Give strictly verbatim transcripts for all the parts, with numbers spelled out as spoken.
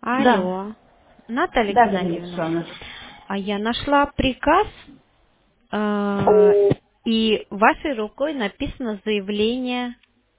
Да, Алло, Наталья да, Галина Геннадьевна, Александровна. а я нашла приказ, э, и вашей рукой написано заявление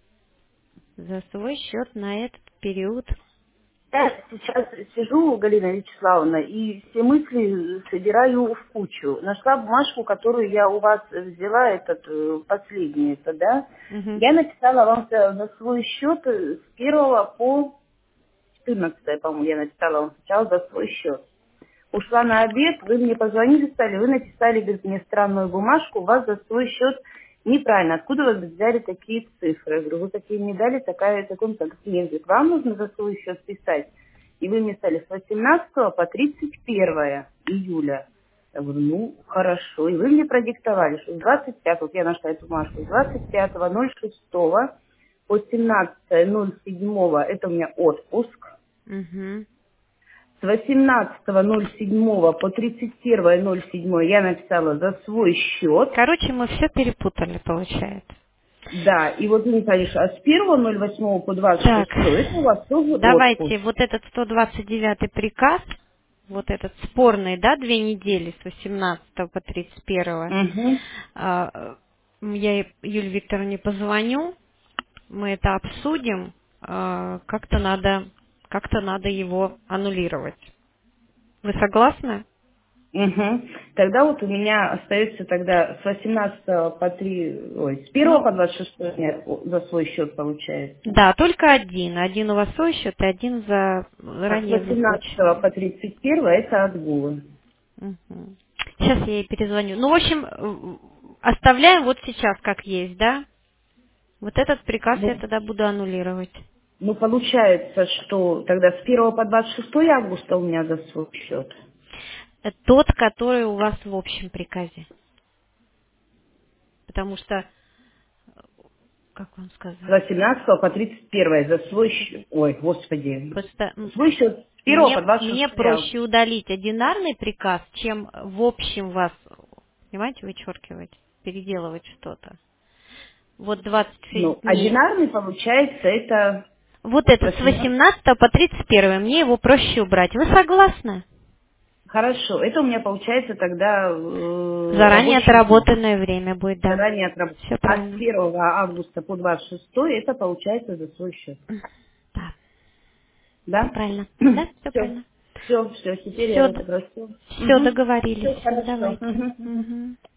за свой счет на этот период. Я сейчас сижу, Галина Вячеславовна, и все мысли собираю в кучу. Нашла бумажку, которую я у вас взяла, этот э, последний, это, да? Мгм. Я написала вам за за свой счет с первого по четырнадцатое, по-моему, я написала вам сначала за свой счет. Ушла на обед, вы мне позвонили, стали, вы написали, говорит, мне странную бумажку, у вас за свой счет неправильно. Откуда вы взяли такие цифры? Я говорю, вы такие мне дали, такая, такой-то нет. Говорит, вам нужно за свой счет писать. И вы мне стали с восемнадцатого по тридцать первое июля. Я говорю, ну, хорошо. И вы мне продиктовали, что с двадцать пятого, вот я нашла эту бумажку, с двадцать пятого ноль шестого по семнадцатое ноль седьмого это у меня отпуск. Мгм. С восемнадцатого ноль седьмого по тридцать первое ноль седьмое я написала за свой счет. Короче, мы все перепутали, получается. Да, и вот мне конечно, а с первого ноль восьмого по двадцать Так, шестое это у вас тоже давайте отпуск. вот этот сто двадцать девятый приказ, вот этот спорный, да, две недели с восемнадцатого по тридцать первое. Угу. А, Я Юлии Викторовне позвоню, мы это обсудим, а, как-то надо, как-то надо его аннулировать. Вы согласны? Угу. Тогда вот у меня остается тогда с восемнадцатого по три, ой, с первого Ну, по двадцать шестое у меня за свой счет получается. да, только один. Один у вас свой счет и один за А с ранее восемнадцатого выплаченный. по тридцать первое это отгулы. Мгм. Сейчас я ей перезвоню. Ну, в общем, э, оставляем вот сейчас как есть, да? Вот этот приказ я Ну, тогда буду аннулировать. ну, получается, что тогда с первого по двадцать шестое августа у меня за свой счет. Э, Тот, который у вас в общем приказе. Потому что, как вам С сказать, восемнадцатого по тридцать первое за свой счет. Ой, господи. просто м, Свой счет с первого мне, по двадцать мне шестое проще августа. удалить одинарный приказ, чем в общем вас, понимаете, вычеркивать, переделывать что-то. Вот двадцать Ну, шесть дней. одинарный, получается, это Вот с этот с восемнадцатого. восемнадцатого по тридцать первое. Мне его проще убрать. Вы согласны? Хорошо, это у меня получается тогда э, Заранее рабочий день. отработанное время будет, да. Заранее отработан. Все А с правильно. первого августа по двадцать шестое это получается за свой счет. Да, все Да? правильно. Да, все Все. правильно. Все, все, теперь я Все, разобралась. все Угу. договорились. Все Все, хорошо. давайте. Мгм, мгм. Мгм.